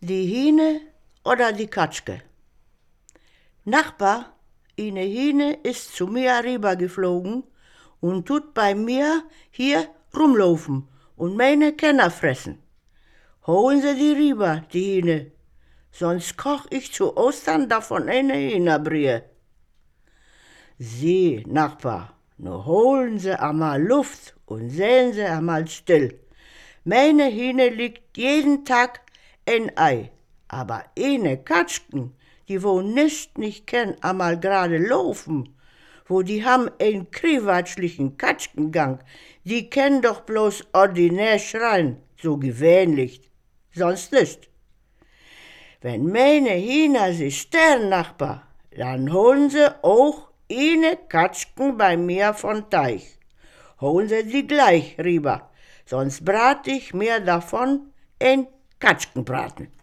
Die Hine oder die Katschke? Nachbar, eine Hine ist zu mir rübergeflogen und tut bei mir hier rumlaufen und meine Kenner fressen. Holen Sie die rüber, die Hine, sonst koch ich zu Ostern davon eine Hühnerbrie. Sie, Nachbar, nur holen Sie einmal Luft und sehen Sie einmal still. Meine Hühne liegt jeden Tag ein Ei, aber eine Katschken, die wo nicht kenn einmal gerade laufen, wo die haben einen kriwatschlichen Katschkengang, die kennen doch bloß ordinär schreien, so gewöhnlich, sonst nicht. Wenn meine Hühner sich stellen, Nachbar, dann holen sie auch eine Katschken bei mir von Teich. Holen sie die gleich rüber, sonst brat ich mir davon ein Katschkenbraten.